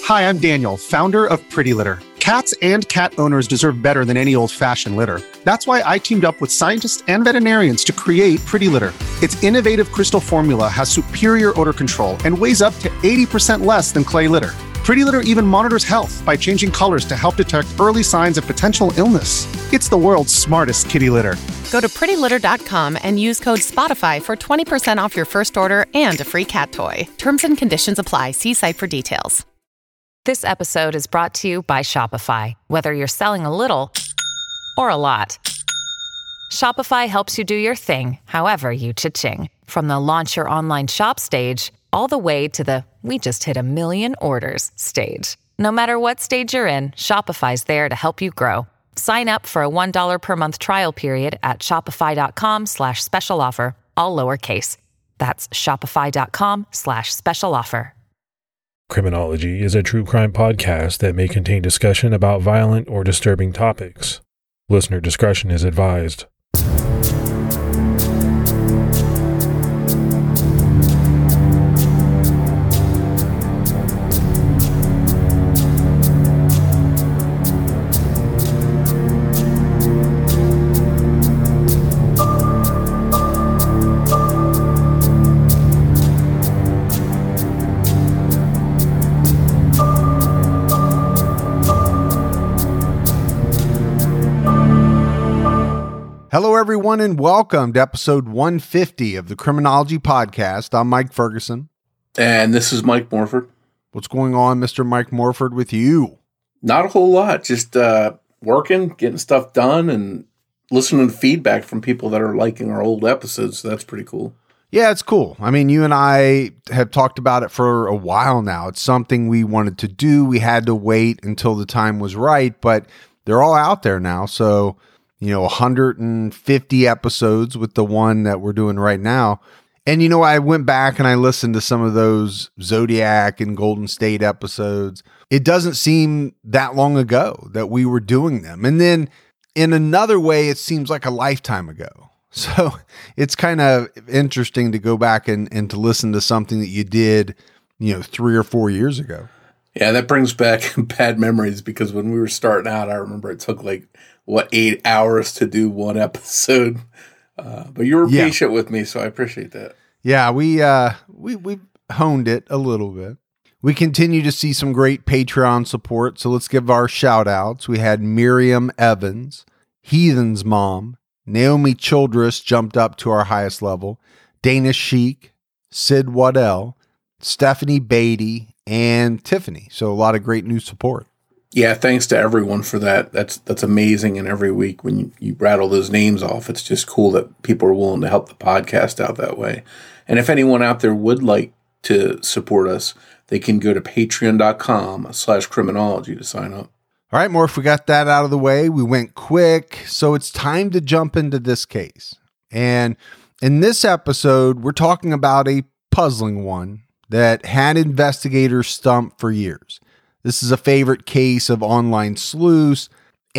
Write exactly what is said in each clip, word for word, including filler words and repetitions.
Hi, I'm Daniel, founder of Pretty Litter. Cats and cat owners deserve better than any old-fashioned litter. That's why I teamed up with scientists and veterinarians to create Pretty Litter. Its innovative crystal formula has superior odor control and weighs up to eighty percent less than clay litter. Pretty Litter even monitors health by changing colors to help detect early signs of potential illness. It's the world's smartest kitty litter. Go to pretty litter dot com and use code SPOTIFY for twenty percent off your first order and a free cat toy. Terms and conditions apply. See site for details. This episode is brought to you by Shopify. Whether you're selling a little or a lot, Shopify helps you do your thing, however you cha-ching. From the launch your online shop stage, all the way to the we just hit a million orders stage. No matter what stage you're in, Shopify's there to help you grow. Sign up for a one dollar per month trial period at shopify.com slash special offer, all lowercase. That's shopify.com slash special offer. Criminology is a true crime podcast that may contain discussion about violent or disturbing topics. Listener discretion is advised. Hello, everyone, and welcome to episode one fifty of the Criminology Podcast. I'm Mike Ferguson. And this is Mike Morford. What's going on, Mister Mike Morford, with you? Not a whole lot. Just uh, working, getting stuff done, and listening to feedback from people that are liking our old episodes. So that's pretty cool. Yeah, it's cool. I mean, you and I have talked about it for a while now. It's something we wanted to do. We had to wait until the time was right, but they're all out there now. So, you know, one hundred fifty episodes with the one that we're doing right now. And, you know, I went back and I listened to some of those Zodiac and Golden State episodes. It doesn't seem that long ago that we were doing them. And then in another way, it seems like a lifetime ago. So it's kind of interesting to go back and, and to listen to something that you did, you know, three or four years ago. Yeah, that brings back bad memories because when we were starting out, I remember it took like, what, eight hours to do one episode. Uh, but you were yeah. patient with me, so I appreciate that. Yeah, we uh, we we honed it a little bit. We continue to see some great Patreon support, so let's give our shout outs. We had Miriam Evans, Heathen's Mom, Naomi Childress jumped up to our highest level, Dana Sheik, Sid Waddell, Stephanie Beatty, and Tiffany. So a lot of great new support. Yeah, thanks to everyone for that. That's that's amazing. And every week when you, you rattle those names off, it's just cool that people are willing to help the podcast out that way. And if anyone out there would like to support us, they can go to patreon.com slash criminology to sign up. All right, Morph, we got that out of the way. We went quick, so it's time to jump into this case. And in this episode, we're talking about a puzzling one that had investigators stumped for years. This is a favorite case of online sleuths,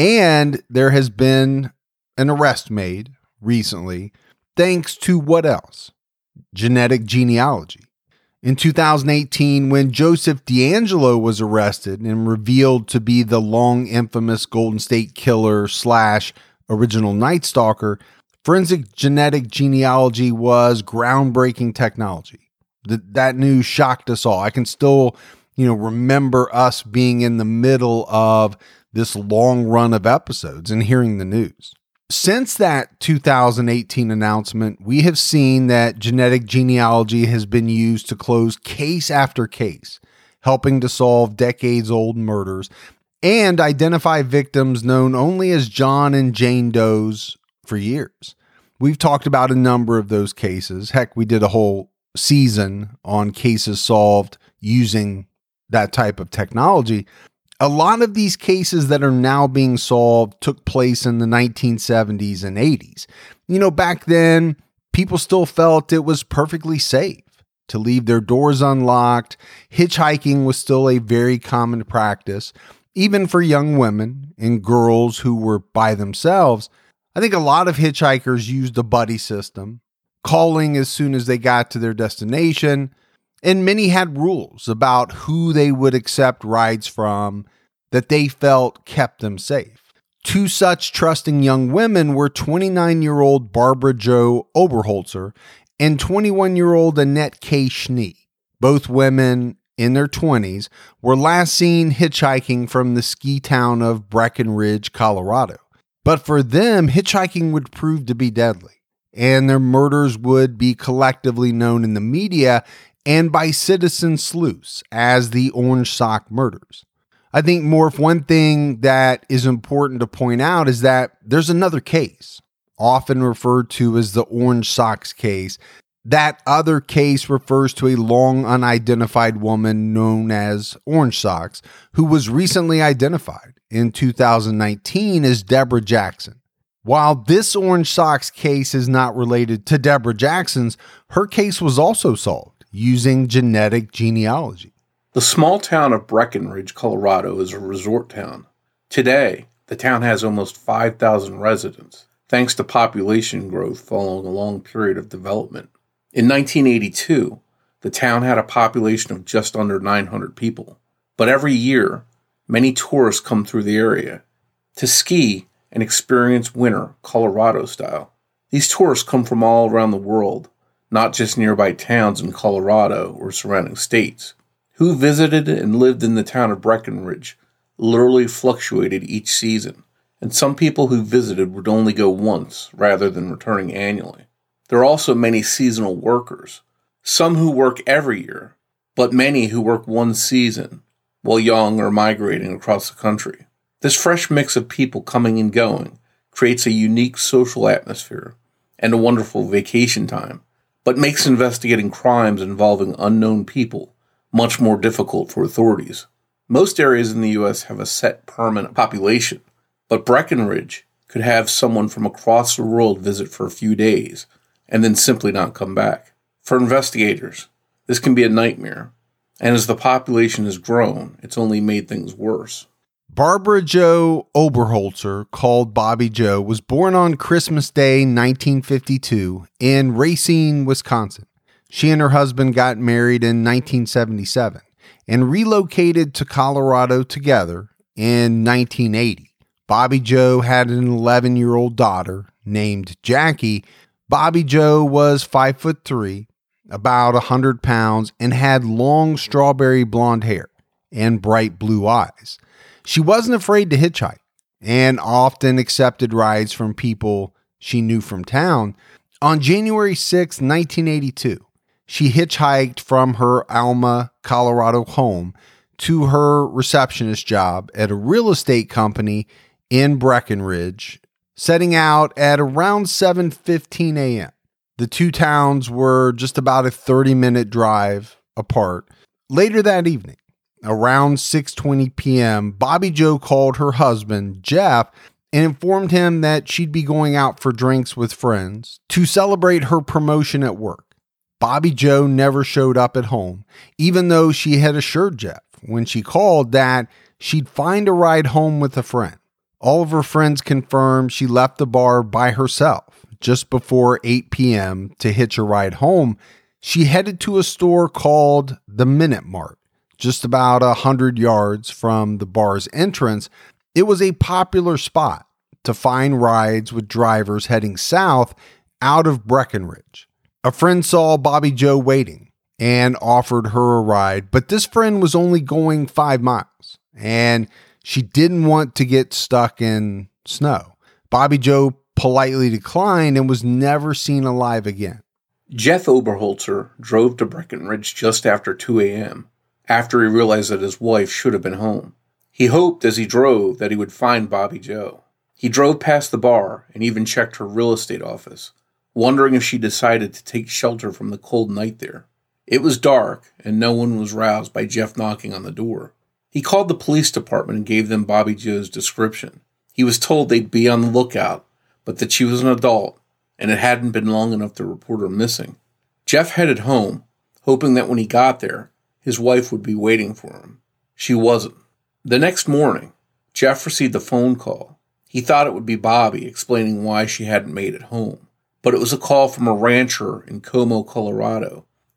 and there has been an arrest made recently, thanks to what else? Genetic genealogy. In two thousand eighteen, when Joseph DeAngelo was arrested and revealed to be the long infamous Golden State Killer slash original Night Stalker, forensic genetic genealogy was groundbreaking technology. Th- that news shocked us all. I can still, you know, remember us being in the middle of this long run of episodes and hearing the news. Since that two thousand eighteen announcement, we have seen that genetic genealogy has been used to close case after case, helping to solve decades-old murders and identify victims known only as John and Jane Does for years. We've talked about a number of those cases. Heck, we did a whole season on cases solved using that type of technology. A lot of these cases that are now being solved took place in the nineteen seventies and eighties. You know, back then, people still felt it was perfectly safe to leave their doors unlocked. Hitchhiking was still a very common practice, even for young women and girls who were by themselves. I think a lot of hitchhikers used a buddy system, calling as soon as they got to their destination. And many had rules about who they would accept rides from that they felt kept them safe. Two such trusting young women were twenty-nine-year-old Barbara Jo Oberholzer and twenty-one-year-old Annette K. Schnee. Both women in their twenties were last seen hitchhiking from the ski town of Breckenridge, Colorado. But for them, hitchhiking would prove to be deadly, and their murders would be collectively known in the media and by citizen sleuths as the Orange Sock murders. I think, Morph, one thing that is important to point out is that there's another case, often referred to as the Orange Socks case. That other case refers to a long unidentified woman known as Orange Socks, who was recently identified in two thousand nineteen as Deborah Jackson. While this Orange Socks case is not related to Deborah Jackson's, her case was also solved using genetic genealogy. The small town of Breckenridge, Colorado is a resort town. Today, the town has almost five thousand residents, thanks to population growth following a long period of development. In nineteen eighty-two, the town had a population of just under nine hundred people. But every year, many tourists come through the area to ski and experience winter Colorado style. These tourists come from all around the world, not just nearby towns in Colorado or surrounding states. Who visited and lived in the town of Breckenridge literally fluctuated each season, and some people who visited would only go once rather than returning annually. There are also many seasonal workers, some who work every year, but many who work one season while young or migrating across the country. This fresh mix of people coming and going creates a unique social atmosphere and a wonderful vacation time, but makes investigating crimes involving unknown people much more difficult for authorities. Most areas in the U S have a set permanent population, but Breckenridge could have someone from across the world visit for a few days and then simply not come back. For investigators, this can be a nightmare, and as the population has grown, it's only made things worse. Barbara Jo Oberholzer, called Bobby Jo, was born on Christmas Day, nineteen fifty-two, in Racine, Wisconsin. She and her husband got married in nineteen seventy-seven and relocated to Colorado together in nineteen eighty. Bobby Jo had an eleven-year-old daughter named Jackie. Bobby Jo was five foot three, about one hundred pounds, and had long strawberry blonde hair and bright blue eyes. She wasn't afraid to hitchhike and often accepted rides from people she knew from town. On January sixth, nineteen eighty-two, she hitchhiked from her Alma, Colorado home to her receptionist job at a real estate company in Breckenridge, setting out at around seven fifteen a.m. The two towns were just about a thirty-minute drive apart. Later that evening, around six twenty p.m., Bobby Jo called her husband, Jeff, and informed him that she'd be going out for drinks with friends to celebrate her promotion at work. Bobby Jo never showed up at home, even though she had assured Jeff when she called that she'd find a ride home with a friend. All of her friends confirmed she left the bar by herself just before eight p.m. to hitch a ride home. She headed to a store called the Minute Mart, just about a hundred yards from the bar's entrance. It was a popular spot to find rides with drivers heading south out of Breckenridge. A friend saw Bobby Jo waiting and offered her a ride, but this friend was only going five miles, and she didn't want to get stuck in snow. Bobby Jo politely declined and was never seen alive again. Jeff Oberholzer drove to Breckenridge just after two a.m., after he realized that his wife should have been home. He hoped as he drove that he would find Bobby Jo. He drove past the bar and even checked her real estate office, wondering if she decided to take shelter from the cold night there. It was dark, and no one was roused by Jeff knocking on the door. He called the police department and gave them Bobby Jo's description. He was told they'd be on the lookout, but that she was an adult, and it hadn't been long enough to report her missing. Jeff headed home, hoping that when he got there, his wife would be waiting for him. She wasn't. The next morning, Jeff received a phone call. He thought it would be Bobby explaining why she hadn't made it home, but it was a call from a rancher in Como, Colorado,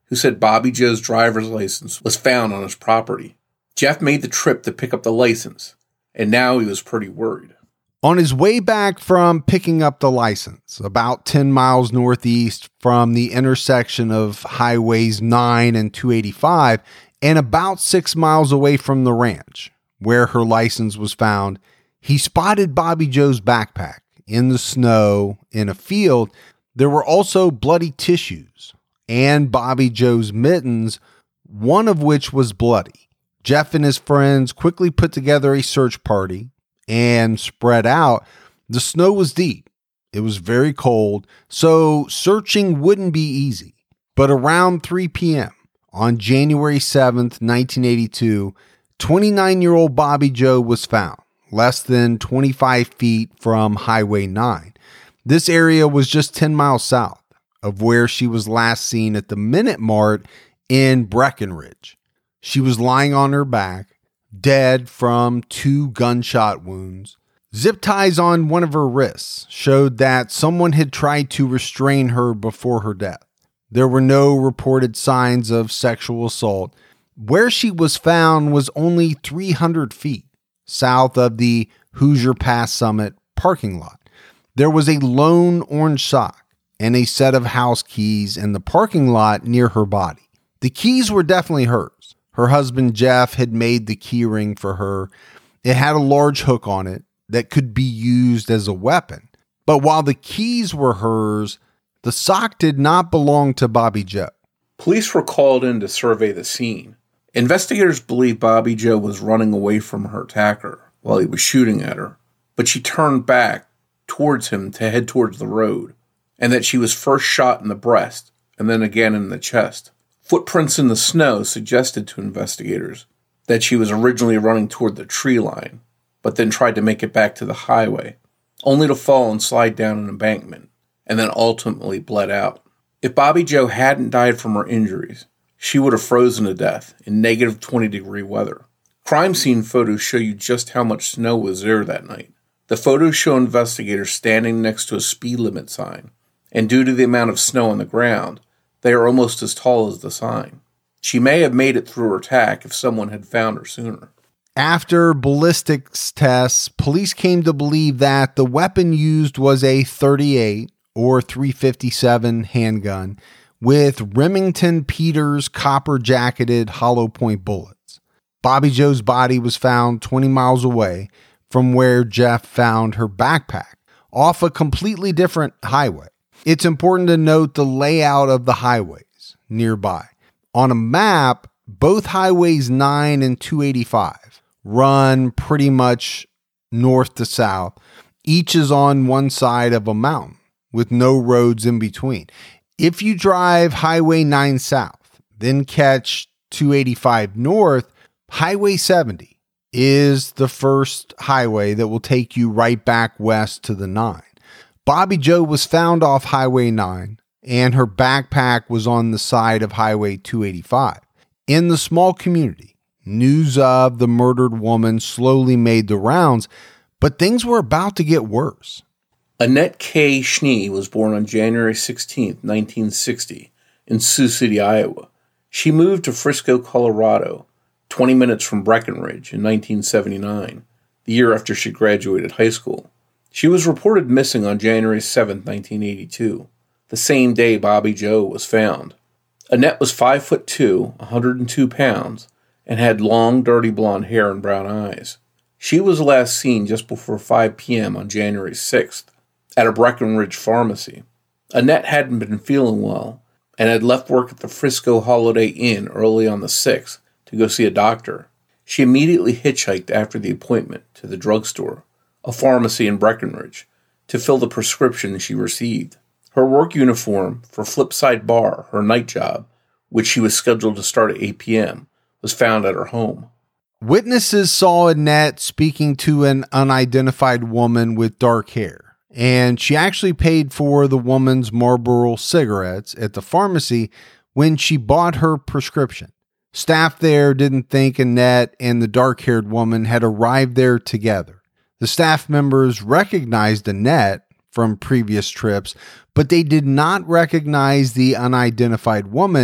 who said Bobby Joe's driver's license was found on his property. Jeff made the trip to pick up the license, and now he was pretty worried. On his way back from picking up the license, about ten miles northeast from the intersection of Highways nine and two eighty-five, and about six miles away from the ranch where her license was found, he spotted Bobby Joe's backpack in the snow in a field. There were also bloody tissues and Bobby Joe's mittens, one of which was bloody. Jeff and his friends quickly put together a search party and spread out. The snow was deep. It was very cold, so searching wouldn't be easy. But around three p.m. on January seventh, nineteen eighty-two, twenty-nine-year-old Bobby Joe was found, less than twenty-five feet from Highway nine. This area was just ten miles south of where she was last seen at the Minute Mart in Breckenridge. She was lying on her back, dead from two gunshot wounds. Zip ties on one of her wrists showed that someone had tried to restrain her before her death. There were no reported signs of sexual assault. Where she was found was only three hundred feet south of the Hoosier Pass Summit parking lot. There was a lone orange sock and a set of house keys in the parking lot near her body. The keys were definitely hers. Her husband Jeff had made the key ring for her. It had a large hook on it that could be used as a weapon. But while the keys were hers, the sock did not belong to Bobby Joe. Police were called in to survey the scene. Investigators believe Bobby Joe was running away from her attacker while he was shooting at her, but she turned back towards him to head towards the road, and that she was first shot in the breast and then again in the chest. Footprints in the snow suggested to investigators that she was originally running toward the tree line, but then tried to make it back to the highway, only to fall and slide down an embankment, and then ultimately bled out. If Bobby Joe hadn't died from her injuries, she would have frozen to death in negative twenty degree weather. Crime scene photos show you just how much snow was there that night. The photos show investigators standing next to a speed limit sign, and due to the amount of snow on the ground, they are almost as tall as the sign. She may have made it through her attack if someone had found her sooner. After ballistics tests, police came to believe that the weapon used was a thirty-eight or three fifty-seven handgun with Remington Peters copper-jacketed hollow point bullets. Bobby Joe's body was found twenty miles away from where Jeff found her backpack, off a completely different highway. It's important to note the layout of the highways nearby. On a map, both Highways nine and two eighty-five run pretty much north to south. Each is on one side of a mountain with no roads in between. If you drive Highway nine south, then catch two eighty-five north, Highway seventy is the first highway that will take you right back west to the nine. Bobby Joe was found off Highway nine, and her backpack was on the side of Highway two eighty-five. In the small community, news of the murdered woman slowly made the rounds, but things were about to get worse. Annette K. Schnee was born on January sixteenth, nineteen sixty, in Sioux City, Iowa. She moved to Frisco, Colorado, twenty minutes from Breckenridge, in nineteen seventy-nine, the year after she graduated high school. She was reported missing on January seventh, nineteen eighty-two, the same day Bobby Joe was found. Annette was five foot two, one hundred two pounds, and had long, dirty blonde hair and brown eyes. She was last seen just before five p.m. on January sixth at a Breckenridge pharmacy. Annette hadn't been feeling well and had left work at the Frisco Holiday Inn early on the sixth to go see a doctor. She immediately hitchhiked after the appointment to the drugstore, a pharmacy in Breckenridge, to fill the prescription she received. Her work uniform for Flipside Bar, her night job, which she was scheduled to start at eight p.m., was found at her home. Witnesses saw Annette speaking to an unidentified woman with dark hair, and she actually paid for the woman's Marlboro cigarettes at the pharmacy when she bought her prescription. Staff there didn't think Annette and the dark-haired woman had arrived there together. The staff members recognized Annette from previous trips, but they did not recognize the unidentified woman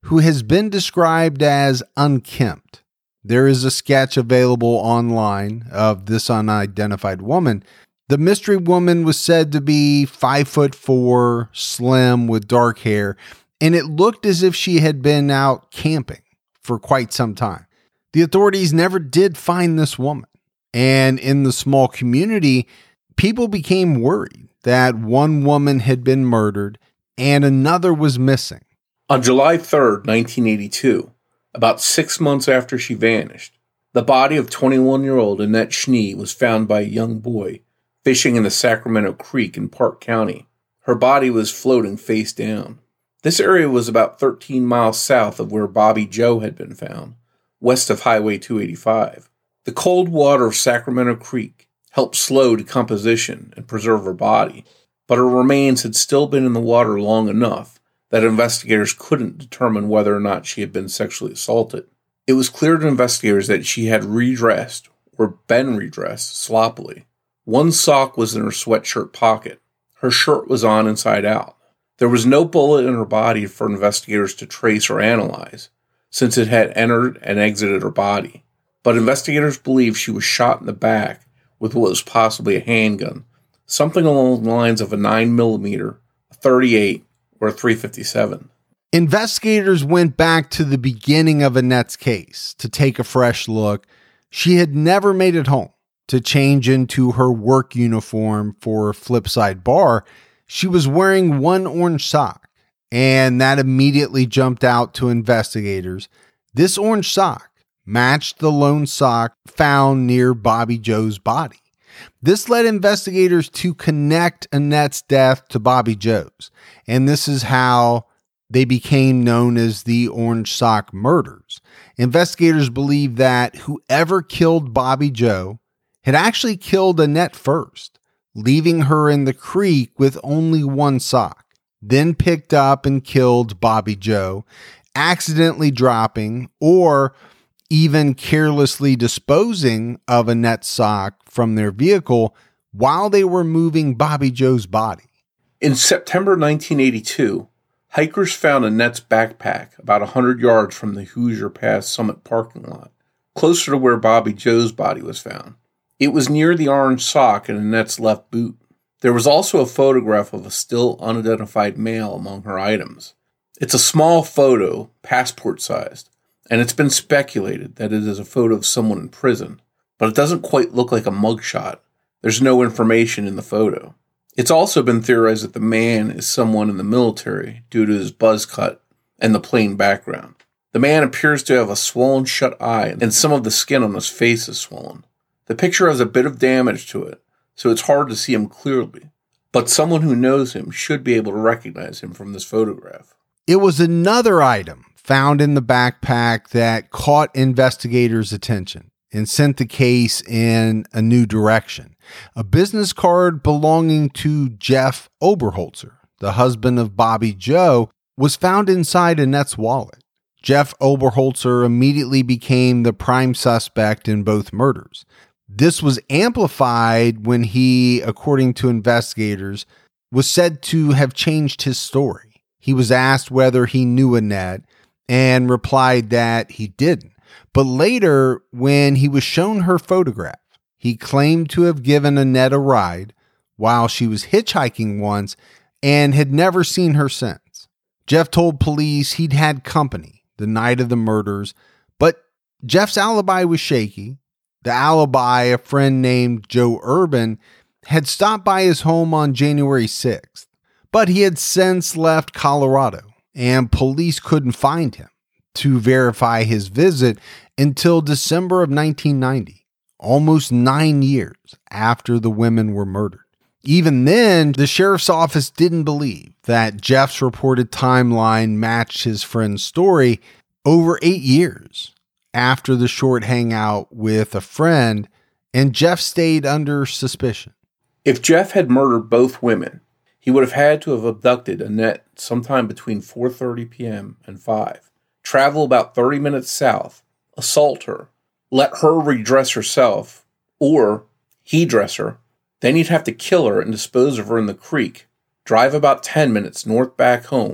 who has been described as unkempt. There is a sketch available online of this unidentified woman. The mystery woman was said to be five foot four, slim, with dark hair, and it looked as if she had been out camping for quite some time. The authorities never did find this woman, and in the small community, people became worried that one woman had been murdered and another was missing. On July third, nineteen eighty-two, about six months after she vanished, the body of twenty-one-year-old Annette Schnee was found by a young boy fishing in the Sacramento Creek in Park County. Her body was floating face down. This area was about thirteen miles south of where Bobby Joe had been found, west of Highway two eighty-five. The cold water of Sacramento Creek helped slow decomposition and preserve her body, but her remains had still been in the water long enough that investigators couldn't determine whether or not she had been sexually assaulted. It was clear to investigators that she had redressed, or been redressed, sloppily. One sock was in her sweatshirt pocket. Her shirt was on inside out. There was no bullet in her body for investigators to trace or analyze, since it had entered and exited her body. But investigators believe she was shot in the back with what was possibly a handgun, something along the lines of a nine millimeter, a thirty-eight, or a three fifty-seven. Investigators went back to the beginning of Annette's case to take a fresh look. She had never made it home to change into her work uniform for Flipside Bar. She was wearing one orange sock, and that immediately jumped out to investigators. This orange sock matched the lone sock found near Bobby Joe's body. This led investigators to connect Annette's death to Bobby Joe's, and this is how they became known as the Orange Sock Murders. Investigators believe that whoever killed Bobby Joe had actually killed Annette first, leaving her in the creek with only one sock, then picked up and killed Bobby Joe, accidentally dropping or even carelessly disposing of Annette's sock from their vehicle while they were moving Bobby Joe's body. In September nineteen eighty-two, hikers found Annette's backpack about one hundred yards from the Hoosier Pass Summit parking lot, closer to where Bobby Joe's body was found. It was near the orange sock in Annette's left boot. There was also a photograph of a still unidentified male among her items. It's a small photo, passport-sized, and it's been speculated that it is a photo of someone in prison, but it doesn't quite look like a mugshot. There's no information in the photo. It's also been theorized that the man is someone in the military due to his buzz cut and the plain background. The man appears to have a swollen shut eye, and some of the skin on his face is swollen. The picture has a bit of damage to it, so it's hard to see him clearly, but someone who knows him should be able to recognize him from this photograph. It was another item found in the backpack that caught investigators' attention and sent the case in a new direction. A business card belonging to Jeff Oberholzer, the husband of Bobby Joe, was found inside Annette's wallet. Jeff Oberholzer immediately became the prime suspect in both murders. This was amplified when he, according to investigators, was said to have changed his story. He was asked whether he knew Annette and replied that he didn't. But later, when he was shown her photograph, he claimed to have given Annette a ride while she was hitchhiking once and had never seen her since. Jeff told police he'd had company the night of the murders, but Jeff's alibi was shaky. The alibi, a friend named Joe Urban, had stopped by his home on January sixth, but he had since left Colorado, and police couldn't find him to verify his visit until December of nineteen ninety, almost nine years after the women were murdered. Even then, the sheriff's office didn't believe that Jeff's reported timeline matched his friend's story. Over eight years after the short hangout with a friend, and Jeff stayed under suspicion. If Jeff had murdered both women, he would have had to have abducted Annette sometime between four thirty p.m. and five, travel about thirty minutes south, assault her, let her redress herself, or he dress her. Then he'd have to kill her and dispose of her in the creek, drive about ten minutes north back home,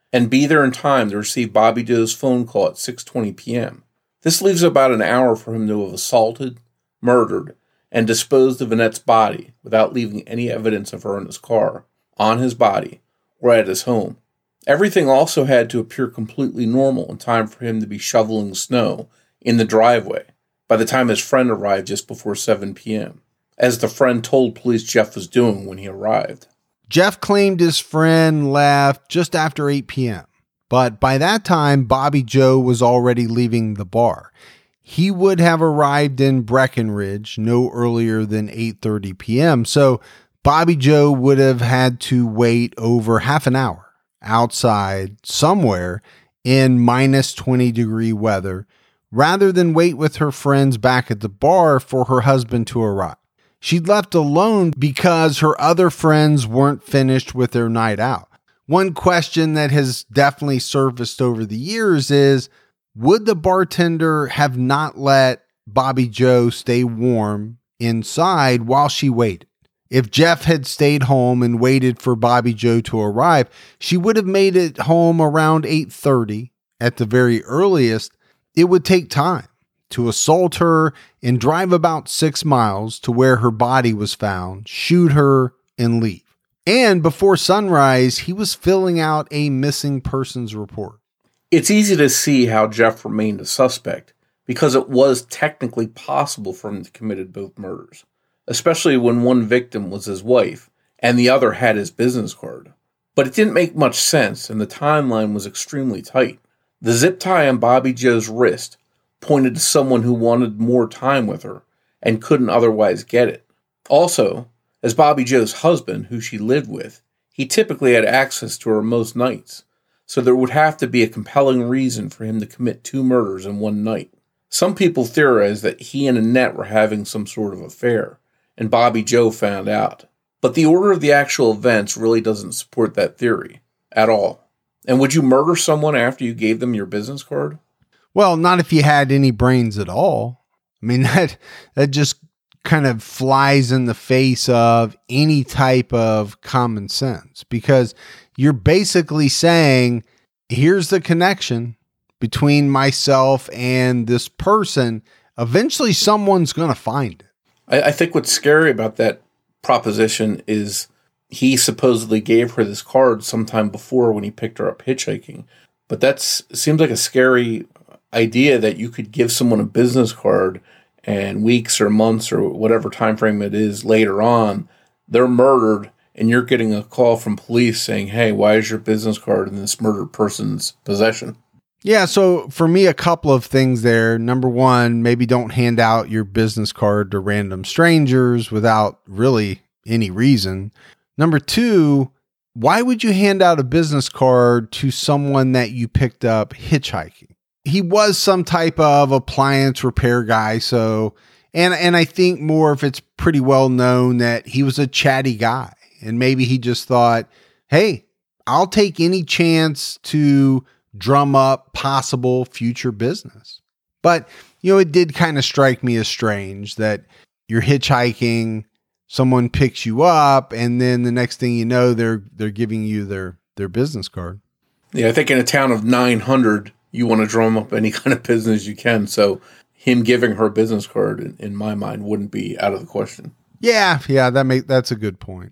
and be there in time to receive Bobby Joe's phone call at six twenty p.m. This leaves about an hour for him to have assaulted, murdered, and disposed of Annette's body without leaving any evidence of her in his car, on his body, or at his home. Everything also had to appear completely normal in time for him to be shoveling snow in the driveway by the time his friend arrived just before seven p.m., as the friend told police Jeff was doing when he arrived. Jeff claimed his friend left just after eight p.m., but by that time, Bobby Joe was already leaving the bar. He would have arrived in Breckenridge no earlier than eight thirty p.m., so Bobby Joe would have had to wait over half an hour outside somewhere in minus twenty degree weather rather than wait with her friends back at the bar for her husband to arrive. She'd left alone because her other friends weren't finished with their night out. One question that has definitely surfaced over the years is, would the bartender have not let Bobby Joe stay warm inside while she waited? If Jeff had stayed home and waited for Bobby Joe to arrive, she would have made it home around eight thirty at the very earliest. It would take time to assault her and drive about six miles to where her body was found, shoot her, and leave. And before sunrise, he was filling out a missing persons report. It's easy to see how Jeff remained a suspect because it was technically possible for him to commit both murders, especially when one victim was his wife and the other had his business card. But it didn't make much sense, and the timeline was extremely tight. The zip tie on Bobby Joe's wrist pointed to someone who wanted more time with her and couldn't otherwise get it. Also, as Bobby Joe's husband, who she lived with, he typically had access to her most nights, so there would have to be a compelling reason for him to commit two murders in one night. Some people theorize that he and Annette were having some sort of affair, and Bobby Joe found out. But the order of the actual events really doesn't support that theory at all. And would you murder someone after you gave them your business card? Well, not if you had any brains at all. I mean, that that just kind of flies in the face of any type of common sense, because you're basically saying, here's the connection between myself and this person. Eventually, someone's going to find it. I, I think what's scary about that proposition is he supposedly gave her this card sometime before when he picked her up hitchhiking. But that seems like a scary idea that you could give someone a business card and weeks or months or whatever time frame it is later on, they're murdered and you're getting a call from police saying, hey, why is your business card in this murdered person's possession? Yeah, so for me, a couple of things there. Number one, maybe don't hand out your business card to random strangers without really any reason. Number two, why would you hand out a business card to someone that you picked up hitchhiking? He was some type of appliance repair guy, so, and and I think more if it's pretty well known that he was a chatty guy, and maybe he just thought, hey, I'll take any chance to drum up possible future business. But, you know, it did kind of strike me as strange that you're hitchhiking, someone picks you up, and then the next thing you know, they're they're giving you their their business card. Yeah, I think in a town of nine hundred, you want to drum up any kind of business you can. So him giving her a business card, in, in my mind, wouldn't be out of the question. Yeah, yeah, that make that's a good point.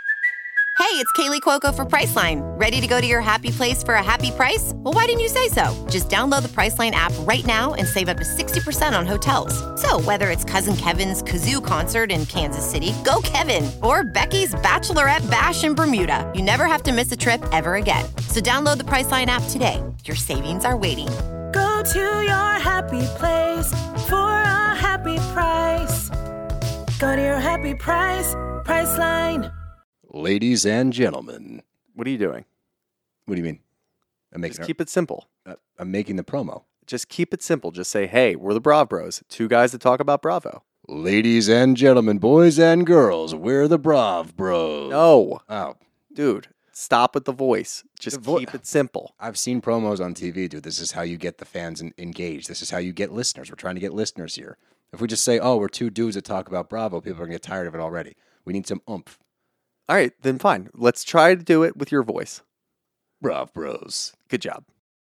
Hey, it's Kaylee Cuoco for Priceline. Ready to go to your happy place for a happy price? Well, why didn't you say so? Just download the Priceline app right now and save up to sixty percent on hotels. So whether it's Cousin Kevin's Kazoo Concert in Kansas City, go Kevin, or Becky's Bachelorette Bash in Bermuda, you never have to miss a trip ever again. So download the Priceline app today. Your savings are waiting. Go to your happy place for a happy price. Go to your happy price, Priceline. Ladies and gentlemen. What are you doing? What do you mean? I'm making Just keep it simple. Uh, I'm making the promo. Just keep it simple. Just say, hey, we're the Brav Bros. Two guys that talk about Bravo. Ladies and gentlemen, boys and girls, we're the Brav Bros. No. Oh. Dude, stop with the voice. Just The vo- keep it simple. I've seen promos on T V, dude. This is how you get the fans en- engaged. This is how you get listeners. We're trying to get listeners here. If we just say, oh, we're two dudes that talk about Bravo, people are going to get tired of it already. We need some oomph. All right, then fine. Let's try to do it with your voice. Brav Bros. Good job.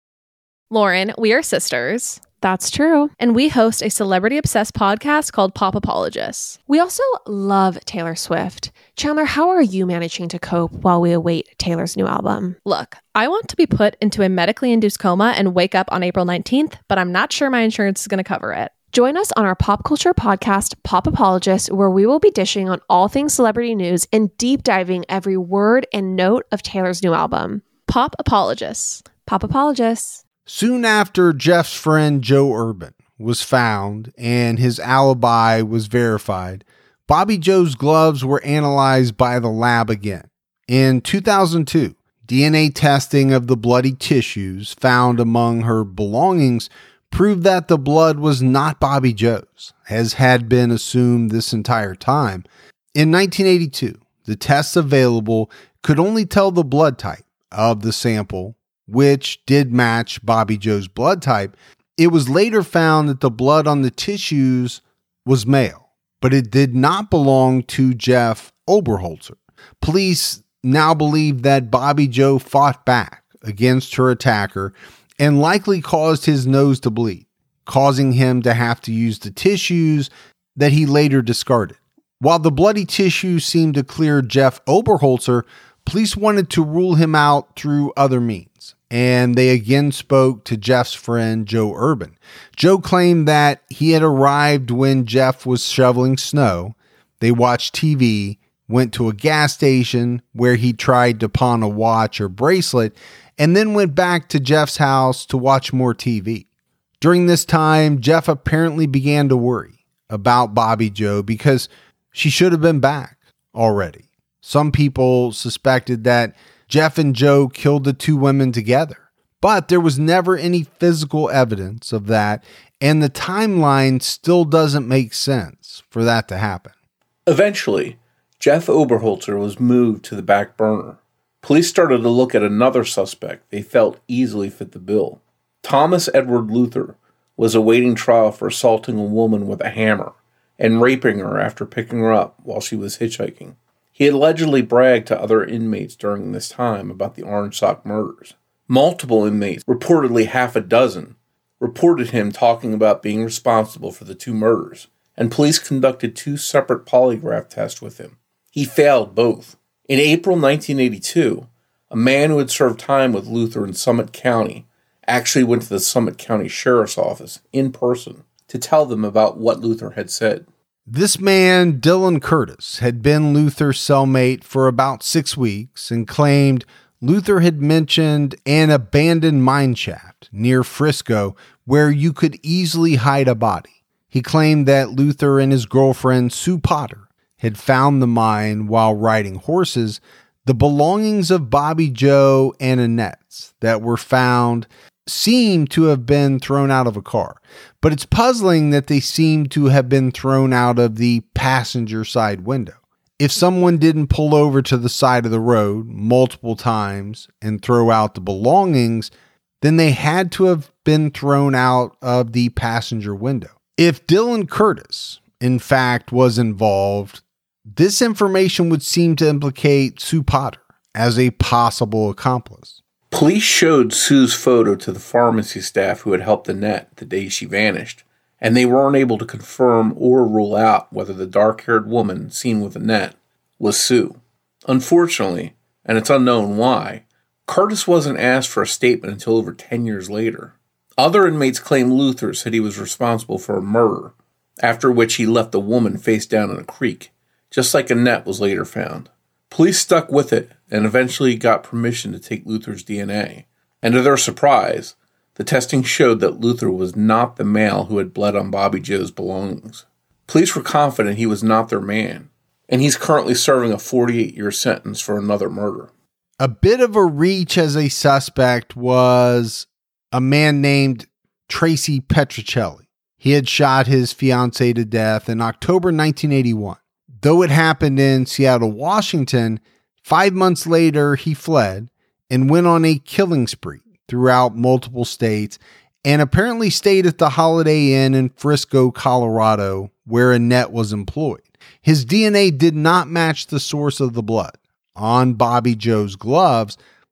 Lauren, we are sisters. That's true. And we host a celebrity-obsessed podcast called Pop Apologists. We also love Taylor Swift. Chandler, how are you managing to cope while we await Taylor's new album? Look, I want to be put into a medically induced coma and wake up on April nineteenth, but I'm not sure my insurance is going to cover it. Join us on our pop culture podcast, Pop Apologists, where we will be dishing on all things celebrity news and deep diving every word and note of Taylor's new album. Pop Apologists. Pop Apologists. Soon after Jeff's friend Joe Urban was found and his alibi was verified, Bobby Joe's gloves were analyzed by the lab again. In two thousand two, D N A testing of the bloody tissues found among her belongings proved that the blood was not Bobby Joe's, as had been assumed this entire time. In nineteen eighty-two, the tests available could only tell the blood type of the sample, which did match Bobby Joe's blood type. It was later found that the blood on the tissues was male, but it did not belong to Jeff Oberholzer. Police now believe that Bobby Joe fought back against her attacker and likely caused his nose to bleed, causing him to have to use the tissues that he later discarded. While the bloody tissue seemed to clear Jeff Oberholzer, police wanted to rule him out through other means, and they again spoke to Jeff's friend Joe Urban. Joe claimed that he had arrived when Jeff was shoveling snow. They watched T V, went to a gas station where he tried to pawn a watch or bracelet, and then went back to Jeff's house to watch more T V. During this time, Jeff apparently began to worry about Bobby Joe because she should have been back already. Some people suspected that Jeff and Joe killed the two women together, but there was never any physical evidence of that, and the timeline still doesn't make sense for that to happen. Eventually, Jeff Oberholzer was moved to the back burner. Police started to look at another suspect they felt easily fit the bill. Thomas Edward Luther was awaiting trial for assaulting a woman with a hammer and raping her after picking her up while she was hitchhiking. He had allegedly bragged to other inmates during this time about the Orange Sock murders. Multiple inmates, reportedly half a dozen, reported him talking about being responsible for the two murders, and police conducted two separate polygraph tests with him. He failed both. In April nineteen eighty-two, a man who had served time with Luther in Summit County actually went to the Summit County Sheriff's Office in person to tell them about what Luther had said. This man, Dylan Curtis, had been Luther's cellmate for about six weeks and claimed Luther had mentioned an abandoned mine shaft near Frisco where you could easily hide a body. He claimed that Luther and his girlfriend, Sue Potter, had found the mine while riding horses. The belongings of Bobby Joe and Annette's that were found seem to have been thrown out of a car, but it's puzzling that they seem to have been thrown out of the passenger side window. If someone didn't pull over to the side of the road multiple times and throw out the belongings, then they had to have been thrown out of the passenger window. If Dylan Curtis, in fact, was involved, this information would seem to implicate Sue Potter as a possible accomplice. Police showed Sue's photo to the pharmacy staff who had helped Annette the day she vanished, and they weren't able to confirm or rule out whether the dark-haired woman seen with Annette was Sue. Unfortunately, and it's unknown why, Curtis wasn't asked for a statement until over ten years later. Other inmates claim Luther said he was responsible for a murder, after which he left the woman face down in a creek, just like Annette was later found. Police stuck with it and eventually got permission to take Luther's D N A. And to their surprise, the testing showed that Luther was not the male who had bled on Bobby Joe's belongings. Police were confident he was not their man, and he's currently serving a forty-eight-year sentence for another murder. A bit of a reach as a suspect was a man named Tracy Petrocelli. He had shot his fiancée to death in October nineteen eighty-one. Though it happened in Seattle, Washington, five months later he fled and went on a killing spree throughout multiple states and apparently stayed at the Holiday Inn in Frisco, Colorado, where Annette was employed. His D N A did not match the source of the blood on Bobby Joe's gloves,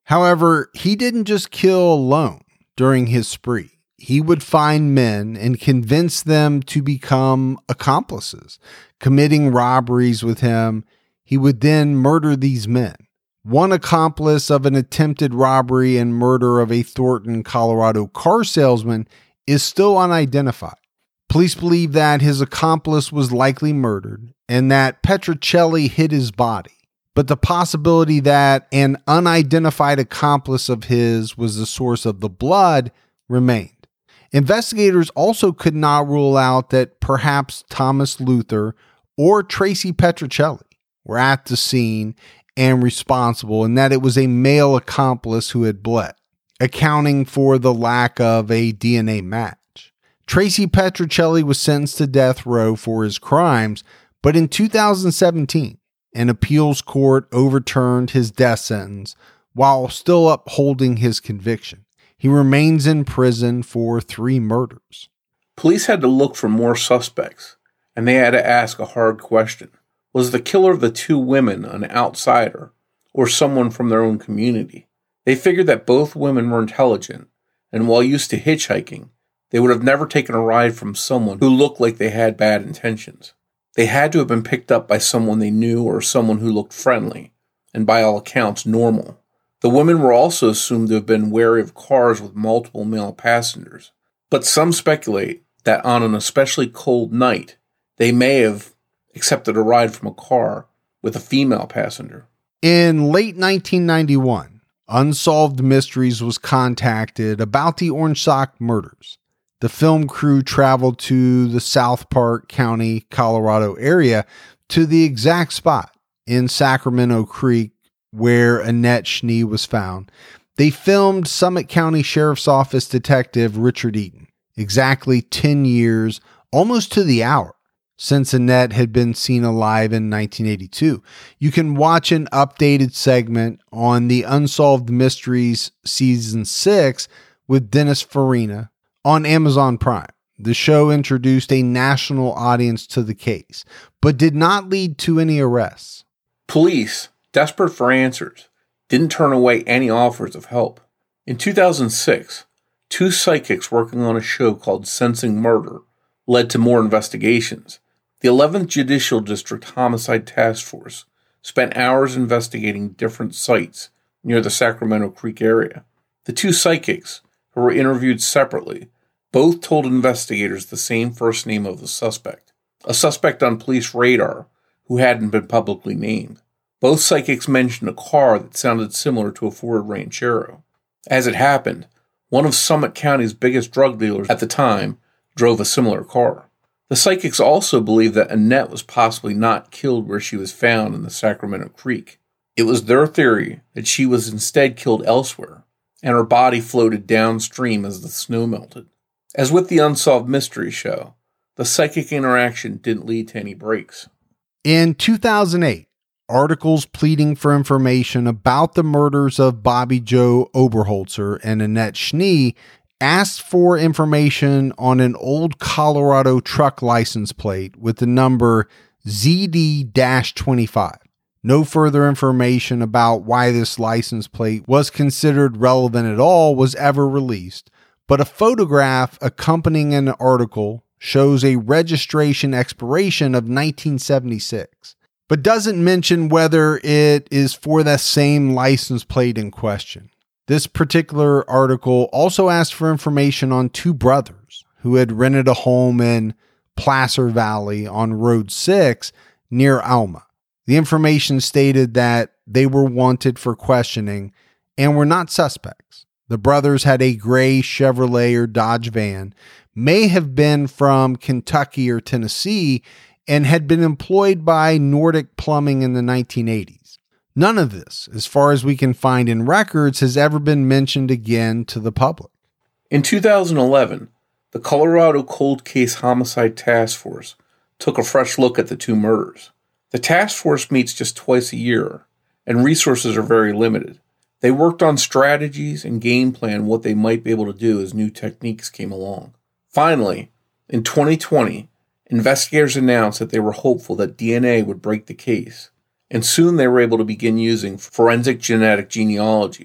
However, he didn't just kill alone during his spree. He would find men and convince them to become accomplices, committing robberies with him. He would then murder these men. One accomplice of an attempted robbery and murder of a Thornton, Colorado car salesman is still unidentified. Police believe that his accomplice was likely murdered and that Petrocelli hid his body. But the possibility that an unidentified accomplice of his was the source of the blood remained. Investigators also could not rule out that perhaps Thomas Luther or Tracy Petrocelli were at the scene and responsible, and that it was a male accomplice who had bled, accounting for the lack of a D N A match. Tracy Petrocelli was sentenced to death row for his crimes, but in two thousand seventeen, an appeals court overturned his death sentence while still upholding his conviction. He remains in prison for three murders. Police had to look for more suspects, and they had to ask a hard question. Was the killer of the two women an outsider or someone from their own community? They figured that both women were intelligent, and while used to hitchhiking, they would have never taken a ride from someone who looked like they had bad intentions. They had to have been picked up by someone they knew or someone who looked friendly, and by all accounts normal. The women were also assumed to have been wary of cars with multiple male passengers, but some speculate that on an especially cold night, they may have accepted a ride from a car with a female passenger. In late nineteen ninety-one, Unsolved Mysteries was contacted about the Orange Sock murders. The film crew traveled to the South Park County, Colorado area to the exact spot in Sacramento Creek where Annette Schnee was found. They filmed Summit County Sheriff's Office Detective Richard Eaton, exactly ten years, almost to the hour, since Annette had been seen alive in nineteen eighty-two. You can watch an updated segment on the Unsolved Mysteries Season six with Dennis Farina on Amazon Prime. The show introduced a national audience to the case, but did not lead to any arrests. Police, desperate for answers, didn't turn away any offers of help. In two thousand six, two psychics working on a show called Sensing Murder led to more investigations. The eleventh Judicial District Homicide Task Force spent hours investigating different sites near the Sacramento Creek area. The two psychics, who were interviewed separately, both told investigators the same first name of the suspect, a suspect on police radar who hadn't been publicly named. Both psychics mentioned a car that sounded similar to a Ford Ranchero. As it happened, one of Summit County's biggest drug dealers at the time drove a similar car. The psychics also believed that Annette was possibly not killed where she was found in the Sacramento Creek. It was their theory that she was instead killed elsewhere, and her body floated downstream as the snow melted. As with the Unsolved Mystery show, the psychic interaction didn't lead to any breaks. In two thousand eight, articles pleading for information about the murders of Bobby Joe Oberholzer and Annette Schnee asked for information on an old Colorado truck license plate with the number Z D twenty-five. No further information about why this license plate was considered relevant at all was ever released, but a photograph accompanying an article shows a registration expiration of nineteen seventy-six, but doesn't mention whether it is for the same license plate in question. This particular article also asked for information on two brothers who had rented a home in Placer Valley on Road six near Alma. The information stated that they were wanted for questioning and were not suspects. The brothers had a gray Chevrolet or Dodge van, may have been from Kentucky or Tennessee, and had been employed by Nordic Plumbing in the nineteen eighties. None of this, as far as we can find in records, has ever been mentioned again to the public. In two thousand eleven, the Colorado Cold Case Homicide Task Force took a fresh look at the two murders. The task force meets just twice a year, and resources are very limited. They worked on strategies and game plan what they might be able to do as new techniques came along. Finally, in twenty twenty, investigators announced that they were hopeful that D N A would break the case, and soon they were able to begin using forensic genetic genealogy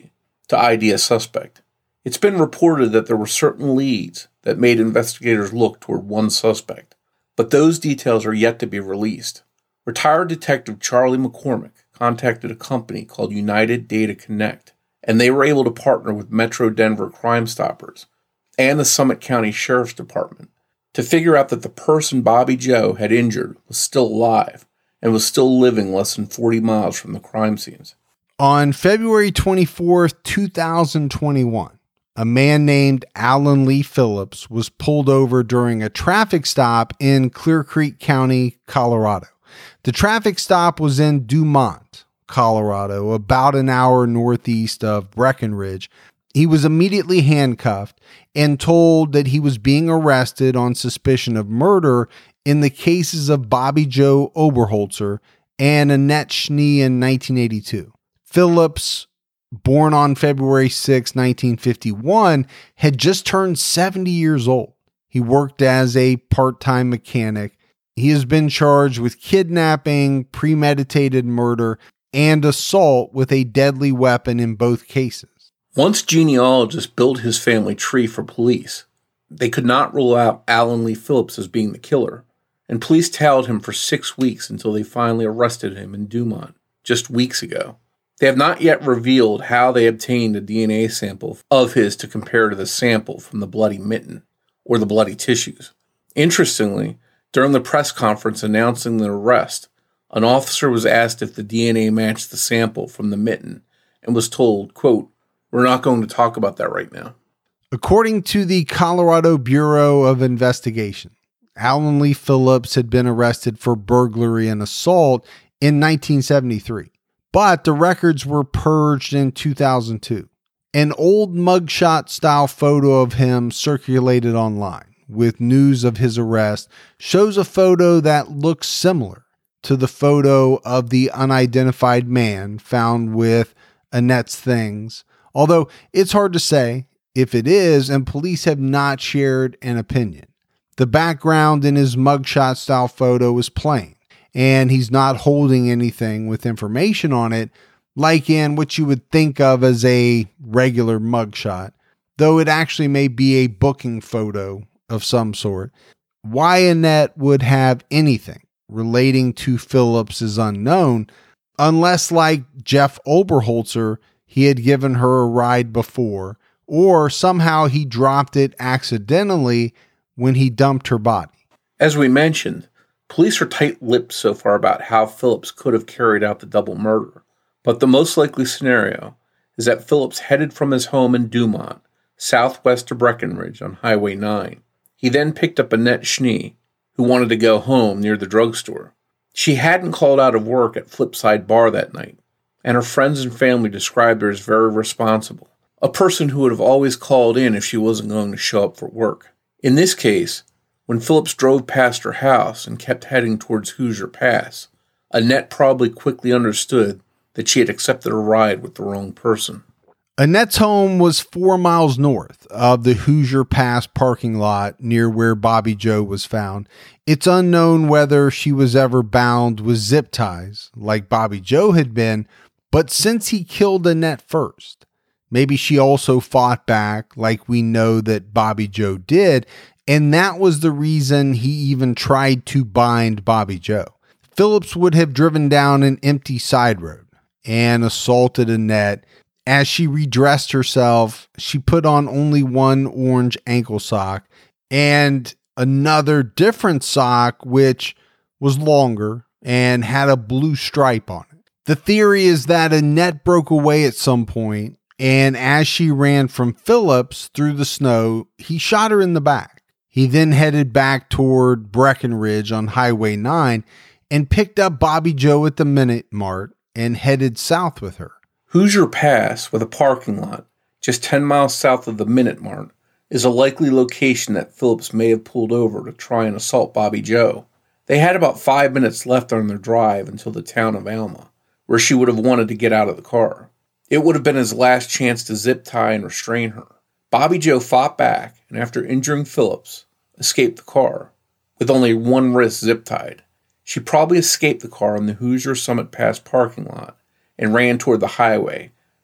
to I D a suspect. It's been reported that there were certain leads that made investigators look toward one suspect, but those details are yet to be released. Retired Detective Charlie McCormick contacted a company called United Data Connect, and they were able to partner with Metro Denver Crime Stoppers and the Summit County Sheriff's Department to figure out that the person Bobby Joe had injured was still alive and was still living less than forty miles from the crime scenes. On February twenty-fourth, two thousand twenty-one, a man named Alan Lee Phillips was pulled over during a traffic stop in Clear Creek County, Colorado. The traffic stop was in Dumont, Colorado, about an hour northeast of Breckenridge. He was immediately handcuffed and told that he was being arrested on suspicion of murder in the cases of Bobby Joe Oberholzer and Annette Schnee in nineteen eighty-two. Phillips, born on February sixth, nineteen fifty-one, had just turned seventy years old. He worked as a part-time mechanic. He has been charged with kidnapping, premeditated murder, and assault with a deadly weapon in both cases. Once genealogists built his family tree for police, they could not rule out Alan Lee Phillips as being the killer, and police tailed him for six weeks until they finally arrested him in Dumont just weeks ago. They have not yet revealed how they obtained a D N A sample of his to compare to the sample from the bloody mitten or the bloody tissues. Interestingly, during the press conference announcing the arrest, an officer was asked if the D N A matched the sample from the mitten and was told, quote, "We're not going to talk about that right now." According to the Colorado Bureau of Investigation, Alan Lee Phillips had been arrested for burglary and assault in nineteen seventy-three, but the records were purged in two thousand two. An old mugshot style photo of him circulated online with news of his arrest shows a photo that looks similar to the photo of the unidentified man found with Annette's things, although it's hard to say if it is, and police have not shared an opinion. The background in his mugshot style photo is plain, and he's not holding anything with information on it, like in what you would think of as a regular mugshot, though it actually may be a booking photo of some sort. Why Annette would have anything relating to Phillips is unknown, unless, like Jeff Oberholzer, he had given her a ride before, or somehow he dropped it accidentally when he dumped her body. As we mentioned, police are tight-lipped so far about how Phillips could have carried out the double murder, but the most likely scenario is that Phillips headed from his home in Dumont, southwest of Breckenridge on Highway nine. He then picked up Annette Schnee, who wanted to go home near the drugstore. She hadn't called out of work at Flipside Bar that night, and her friends and family described her as very responsible, a person who would have always called in if she wasn't going to show up for work. In this case, when Phillips drove past her house and kept heading towards Hoosier Pass, Annette probably quickly understood that she had accepted a ride with the wrong person. Annette's home was four miles north of the Hoosier Pass parking lot near where Bobby Joe was found. It's unknown whether she was ever bound with zip ties like Bobby Joe had been, but since he killed Annette first, maybe she also fought back like we know that Bobby Joe did, and that was the reason he even tried to bind Bobby Joe. Phillips would have driven down an empty side road and assaulted Annette. As she redressed herself, she put on only one orange ankle sock and another different sock, which was longer and had a blue stripe on it. The theory is that Annette broke away at some point, and as she ran from Phillips through the snow, he shot her in the back. He then headed back toward Breckenridge on Highway nine and picked up Bobby Joe at the Minute Mart and headed south with her. Hoosier Pass, with a parking lot just ten miles south of the Minute Mart, is a likely location that Phillips may have pulled over to try and assault Bobby Joe. They had about five minutes left on their drive until the town of Alma, where she would have wanted to get out of the car. It would have been his last chance to zip tie and restrain her. Bobby Joe fought back, and after injuring Phillips, escaped the car, with only one wrist zip-tied. She probably escaped the car on the Hoosier Summit Pass parking lot and ran toward the highway,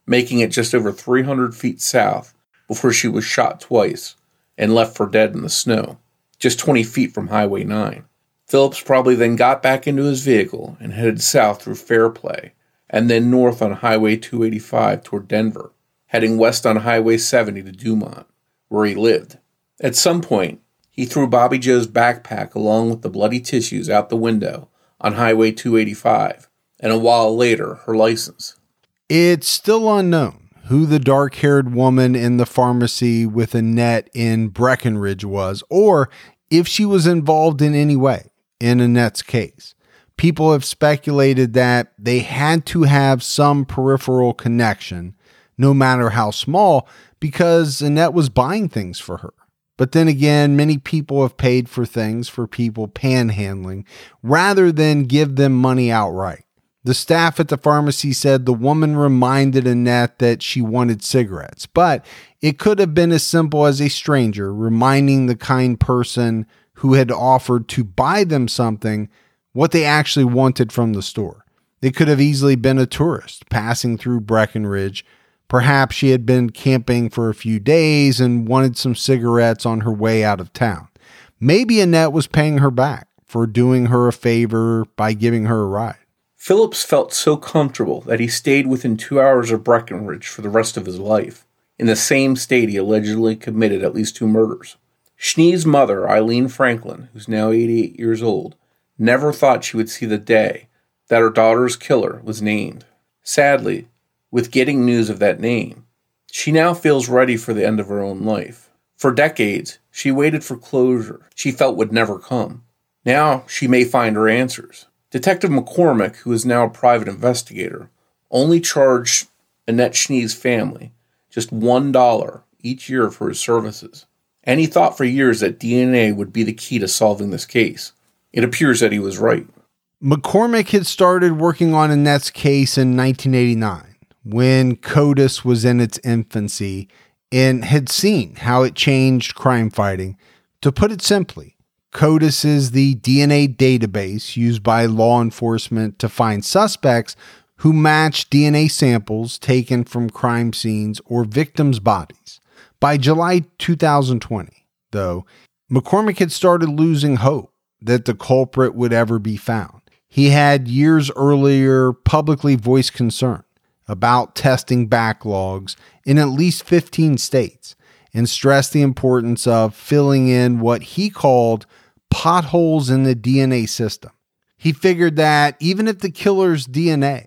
making it just over three hundred feet south before she was shot twice and left for dead in the snow, just twenty feet from Highway nine. Phillips probably then got back into his vehicle and headed south through Fairplay, and then north on Highway two eighty-five toward Denver, heading west on Highway seventy to Dumont, where he lived. At some point, he threw Bobby Joe's backpack along with the bloody tissues out the window on Highway two eighty-five, and a while later, her license. It's still unknown who the dark-haired woman in the pharmacy with Annette in Breckenridge was, or if she was involved in any way in Annette's case. People have speculated that they had to have some peripheral connection, no matter how small, because Annette was buying things for her. But then again, many people have paid for things for people panhandling rather than give them money outright. The staff at the pharmacy said the woman reminded Annette that she wanted cigarettes, but it could have been as simple as a stranger reminding the kind person who had offered to buy them something what they actually wanted from the store. They could have easily been a tourist passing through Breckenridge. Perhaps she had been camping for a few days and wanted some cigarettes on her way out of town. Maybe Annette was paying her back for doing her a favor by giving her a ride. Phillips felt so comfortable that he stayed within two hours of Breckenridge for the rest of his life, in the same state he allegedly committed at least two murders. Schnee's mother, Eileen Franklin, who's now eighty-eight years old, never thought she would see the day that her daughter's killer was named. Sadly, with getting news of that name, she now feels ready for the end of her own life. For decades, she waited for closure she felt would never come. Now she may find her answers. Detective McCormick, who is now a private investigator, only charged Annette Schnee's family just one dollar each year for his services. And he thought for years that D N A would be the key to solving this case. It appears that he was right. McCormick had started working on Annette's case in nineteen eighty-nine, when CODIS was in its infancy, and had seen how it changed crime fighting. To put it simply, CODIS is the D N A database used by law enforcement to find suspects who match D N A samples taken from crime scenes or victims' bodies. By July two thousand twenty, though, McCormick had started losing hope that the culprit would ever be found. He had years earlier publicly voiced concern about testing backlogs in at least fifteen states and stressed the importance of filling in what he called potholes in the D N A system. He figured that even if the killer's D N A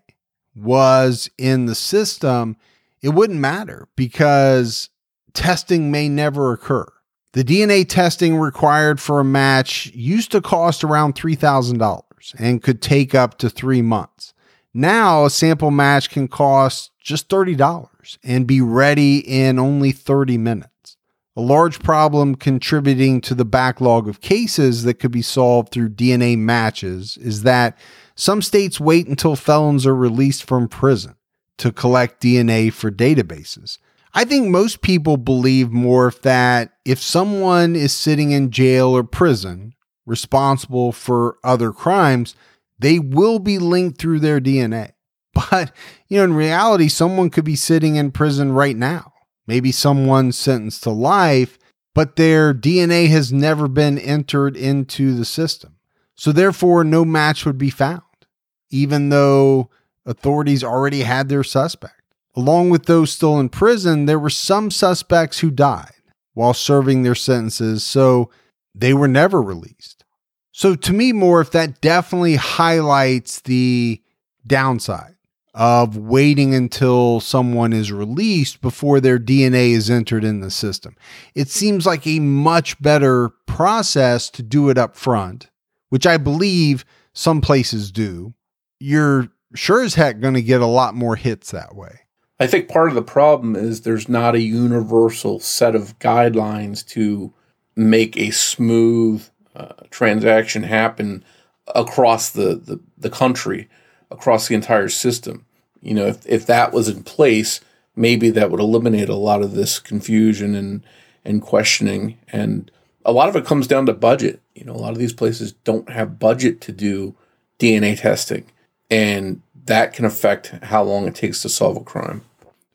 was in the system, it wouldn't matter because testing may never occur. The D N A testing required for a match used to cost around three thousand dollars and could take up to three months. Now, a sample match can cost just thirty dollars and be ready in only thirty minutes. A large problem contributing to the backlog of cases that could be solved through D N A matches is that some states wait until felons are released from prison to collect D N A for databases. I think most people believe more that if someone is sitting in jail or prison responsible for other crimes, they will be linked through their D N A. But, you know, in reality, someone could be sitting in prison right now. Maybe someone sentenced to life, but their D N A has never been entered into the system. So therefore, no match would be found, even though authorities already had their suspect. Along with those still in prison, there were some suspects who died while serving their sentences, so they were never released. So to me, Morph, that definitely highlights the downside of waiting until someone is released before their D N A is entered in the system. It seems like a much better process to do it up front, which I believe some places do. You're sure as heck going to get a lot more hits that way. I think part of the problem is there's not a universal set of guidelines to make a smooth uh, transaction happen across the, the, the country, across the entire system. You know, if, if that was in place, maybe that would eliminate a lot of this confusion and, and questioning. And a lot of it comes down to budget. You know, a lot of these places don't have budget to do D N A testing, and that can affect how long it takes to solve a crime.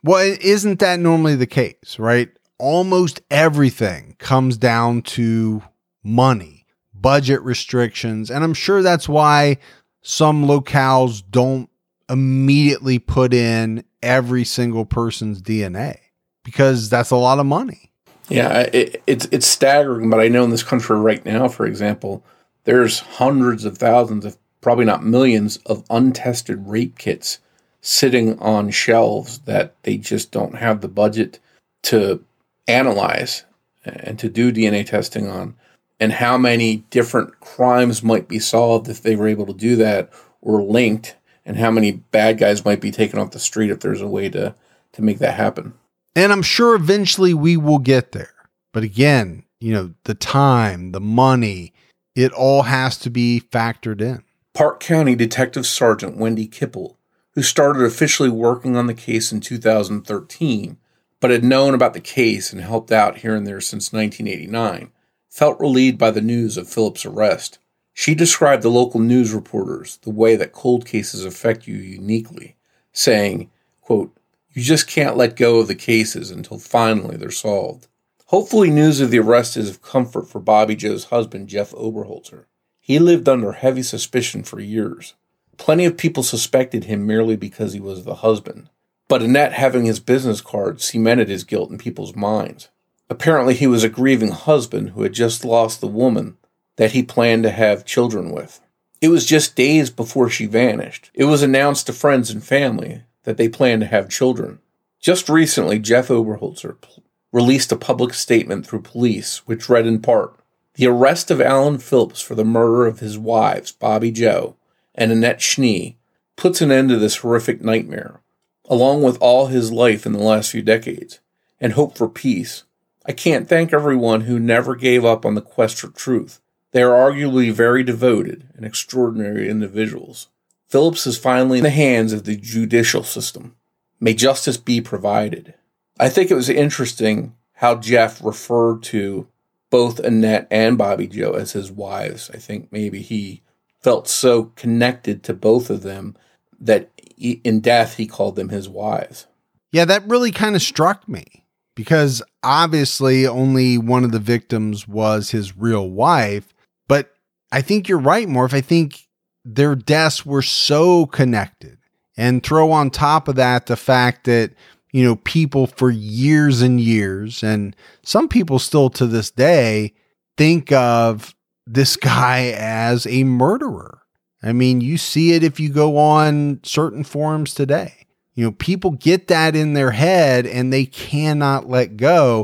Well, isn't that normally the case, right? Almost everything comes down to money, budget restrictions, and I'm sure that's why some locales don't immediately put in every single person's D N A, because that's a lot of money. Yeah, it, it's it's staggering, but I know in this country right now, for example, there's hundreds of thousands, if probably not millions, of untested rape kits sitting on shelves that they just don't have the budget to analyze and to do D N A testing on. And how many different crimes might be solved if they were able to do that or linked, and how many bad guys might be taken off the street if there's a way to, to make that happen. And I'm sure eventually we will get there. But again, you know, the time, the money, it all has to be factored in. Park County Detective Sergeant Wendy Kipple, who started officially working on the case in two thousand thirteen, but had known about the case and helped out here and there since nineteen eighty-nine, felt relieved by the news of Phillips' arrest. She described the local news reporters the way that cold cases affect you uniquely, saying, quote, "You just can't let go of the cases until finally they're solved." Hopefully news of the arrest is of comfort for Bobby Joe's husband, Jeff Oberholzer. He lived under heavy suspicion for years. Plenty of people suspected him merely because he was the husband, but Annette having his business card cemented his guilt in people's minds. Apparently he was a grieving husband who had just lost the woman that he planned to have children with. It was just days before she vanished. It was announced to friends and family that they planned to have children. Just recently, Jeff Oberholzer p- released a public statement through police, which read in part, "The arrest of Alan Phillips for the murder of his wives, Bobby Joe and Annette Schnee, puts an end to this horrific nightmare, along with all his life in the last few decades, and hope for peace. I can't thank everyone who never gave up on the quest for truth. They are arguably very devoted and extraordinary individuals. Phillips is finally in the hands of the judicial system. May justice be provided." I think it was interesting how Jeff referred to both Annette and Bobby Joe as his wives. I think maybe he felt so connected to both of them that he, in death he called them his wives. Yeah, that really kind of struck me, because obviously only one of the victims was his real wife. But I think you're right, Morph. I think their deaths were so connected. And throw on top of that the fact that, you know, people for years and years, and some people still to this day, think of this guy as a murderer. I mean, you see it if you go on certain forums today. You know, people get that in their head and they cannot let go,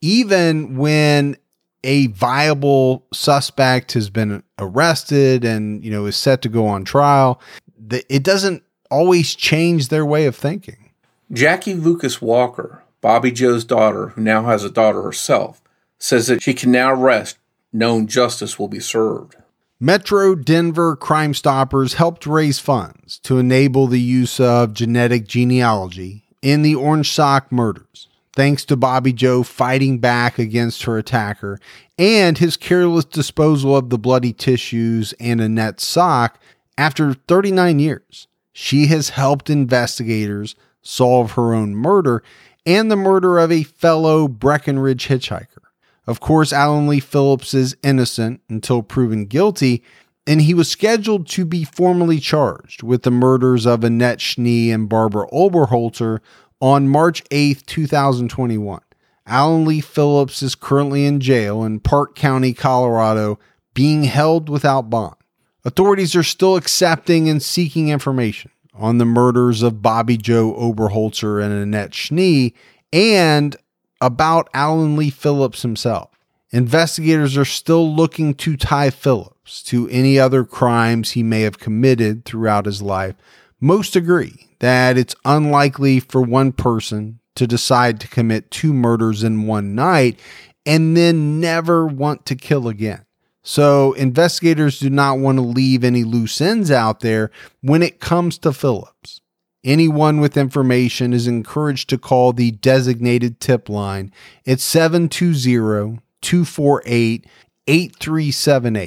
even when a viable suspect has been arrested and, you know, is set to go on trial. It doesn't always change their way of thinking. Jackie Lucas Walker, Bobby Joe's daughter, who now has a daughter herself, says that she can now rest knowing justice will be served. Metro Denver Crime Stoppers helped raise funds to enable the use of genetic genealogy in the Orange Sock murders, thanks to Bobby Joe fighting back against her attacker and his careless disposal of the bloody tissues and Annette's sock. After thirty-nine years, she has helped investigators solve her own murder and the murder of a fellow Breckenridge hitchhiker. Of course, Alan Lee Phillips is innocent until proven guilty, and he was scheduled to be formally charged with the murders of Annette Schnee and Barbara Oberholzer on March eighth, twenty twenty-one. Alan Lee Phillips is currently in jail in Park County, Colorado, being held without bond. Authorities are still accepting and seeking information on the murders of Bobby Joe Oberholzer and Annette Schnee, and about Alan Lee Phillips himself. Investigators are still looking to tie Phillips to any other crimes he may have committed throughout his life. Most agree that it's unlikely for one person to decide to commit two murders in one night and then never want to kill again. So investigators do not want to leave any loose ends out there when it comes to Phillips. Anyone with information is encouraged to call the designated tip line at seven two zero, two four eight, eight three seven eight.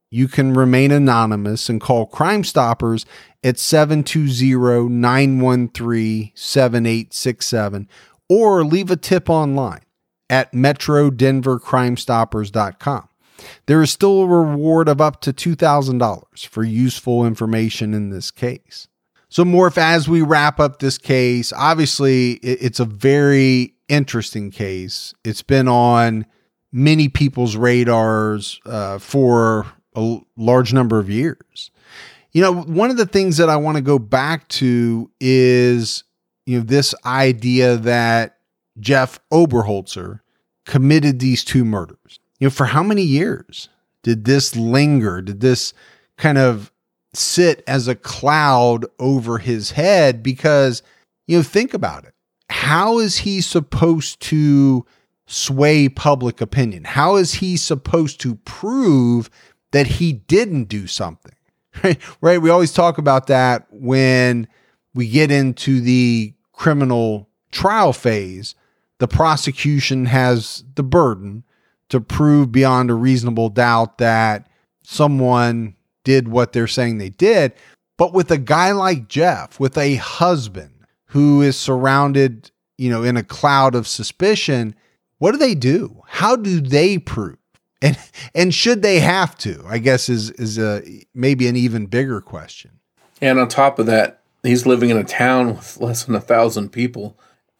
you can remain anonymous and call Crime Stoppers at seven two zero, nine one three, seven eight six seven or leave a tip online at metro denver crime stoppers dot com. There is still a reward of up to two thousand dollars for useful information in this case. So Morph, as we wrap up this case, obviously it's a very interesting case. It's been on many people's radars uh, for a large number of years. You know, one of the things that I want to go back to is, you know, this idea that Jeff Oberholzer committed these two murders. You know, for how many years did this linger? Did this kind of sit as a cloud over his head? Because, you know, think about it. How is he supposed to sway public opinion? How is he supposed to prove that he didn't do something? Right? Right? We always talk about that when we get into the criminal trial phase. The prosecution has the burden to prove beyond a reasonable doubt that someone did what they're saying they did. But with a guy like Jeff, with a husband who is surrounded, you know, in a cloud of suspicion, what do they do? How do they prove? And and should they have to? I guess is is a maybe an even bigger question. And on top of that, he's living in a town with less than a thousand people.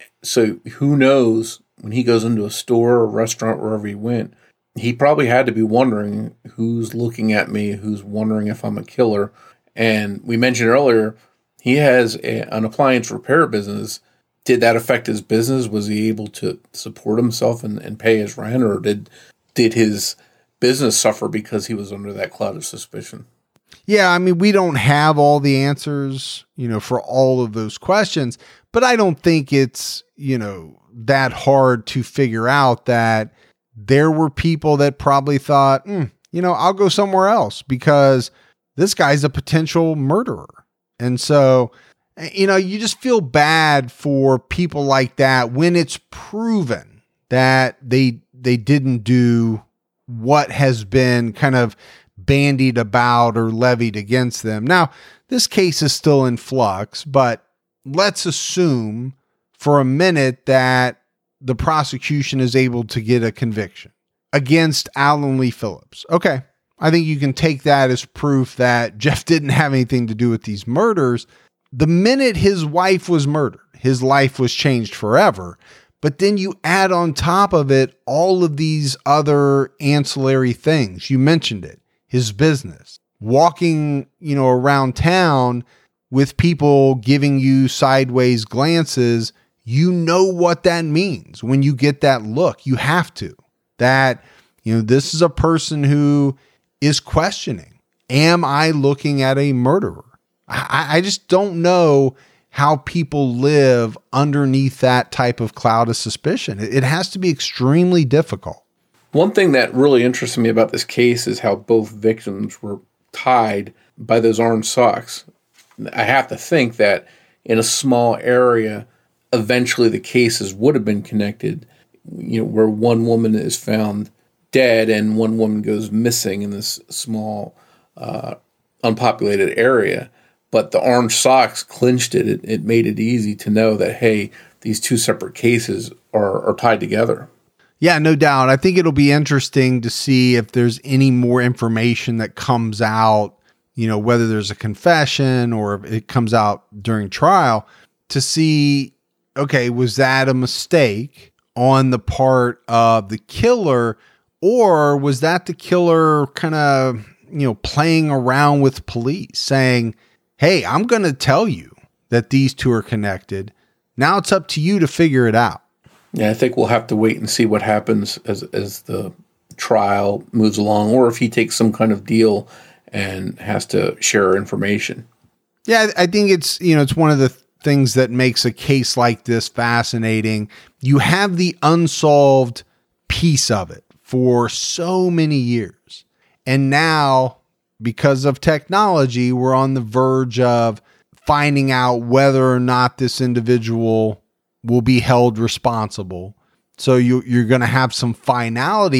So who knows, when he goes into a store or restaurant, wherever he went, he probably had to be wondering who's looking at me, who's wondering if I'm a killer. And we mentioned earlier, he has a, an appliance repair business. Did that affect his business? Was he able to support himself and, and pay his rent? Or did did his business suffer because he was under that cloud of suspicion? Yeah, I mean, we don't have all the answers, you know, for all of those questions, but I don't think it's, you know, that hard to figure out that there were people that probably thought, mm, you know, I'll go somewhere else because this guy's a potential murderer. And so, you know, you just feel bad for people like that when it's proven that they they didn't do what has been kind of bandied about or levied against them. Now, this case is still in flux, but let's assume for a minute that the prosecution is able to get a conviction against Alan Lee Phillips. Okay, I think you can take that as proof that Jeff didn't have anything to do with these murders. The minute his wife was murdered, his life was changed forever. But then you add on top of it all of these other ancillary things. You mentioned it, his business, walking, you know, around town with people giving you sideways glances. You know what that means when you get that look. You have to. That, you know, this is a person who is questioning, am I looking at a murderer? I, I just don't know how people live underneath that type of cloud of suspicion. It, it has to be extremely difficult. One thing that really interested me about this case is how both victims were tied by those orange socks. I have to think that in a small area, eventually the cases would have been connected, you know, where one woman is found dead and one woman goes missing in this small, uh, unpopulated area. But the orange socks clinched it. it. It made it easy to know that, hey, these two separate cases are, are tied together. Yeah, no doubt. I think it'll be interesting to see if there's any more information that comes out, you know, whether there's a confession or if it comes out during trial to see, okay, was that a mistake on the part of the killer, or was that the killer kind of, you know, playing around with police saying, hey, I'm going to tell you that these two are connected. Now it's up to you to figure it out. Yeah, I think we'll have to wait and see what happens as as the trial moves along, or if he takes some kind of deal and has to share information. Yeah, I think it's, you know, it's one of the things that makes a case like this fascinating. You have the unsolved piece of it for so many years. And now, because of technology, we're on the verge of finding out whether or not this individual will be held responsible. So you, you're going to have some finality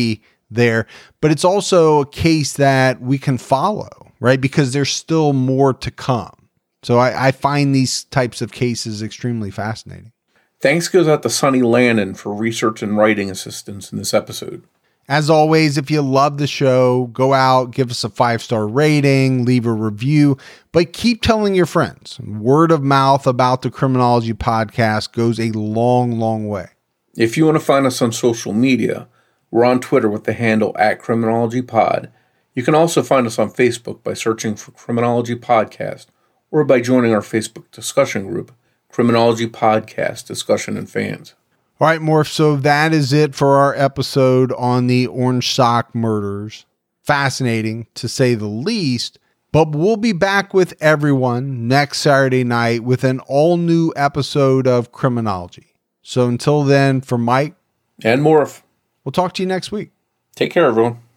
there, but it's also a case that we can follow, right? Because there's still more to come. So I, I find these types of cases extremely fascinating. Thanks goes out to Sonny Lannon for research and writing assistance in this episode. As always, if you love the show, go out, give us a five-star rating, leave a review, but keep telling your friends. Word of mouth about the Criminology Podcast goes a long, long way. If you want to find us on social media, we're on Twitter with the handle at Criminology Pod. You can also find us on Facebook by searching for Criminology Podcast or by joining our Facebook discussion group, Criminology Podcast Discussion and Fans. All right, Morph, so that is it for our episode on the Orange Sock murders. Fascinating, to say the least, but we'll be back with everyone next Saturday night with an all-new episode of Criminology. So until then, for Mike and Morph, we'll talk to you next week. Take care, everyone.